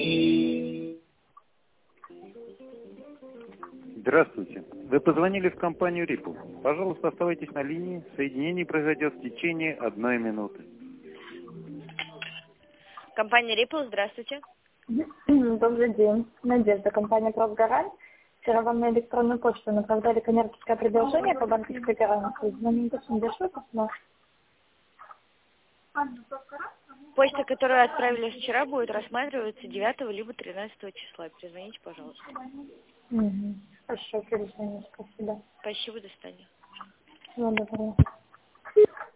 Здравствуйте. Вы позвонили в компанию Ripple. Пожалуйста, оставайтесь на линии. Соединение произойдет в течение 1 минуты. Компания Ripple, здравствуйте. Добрый день. Надежда, компания «Профгарант». Вчера вам на электронную почту направляли коммерческое предложение по банковской гарантии. Звоните, держу письмо. Почта, которую отправили вчера, будет рассматриваться 9 либо 13 числа. Перезвоните, пожалуйста. Угу. Хорошо, перезвоню. Спасибо. Спасибо, до свидания. Всего доброго.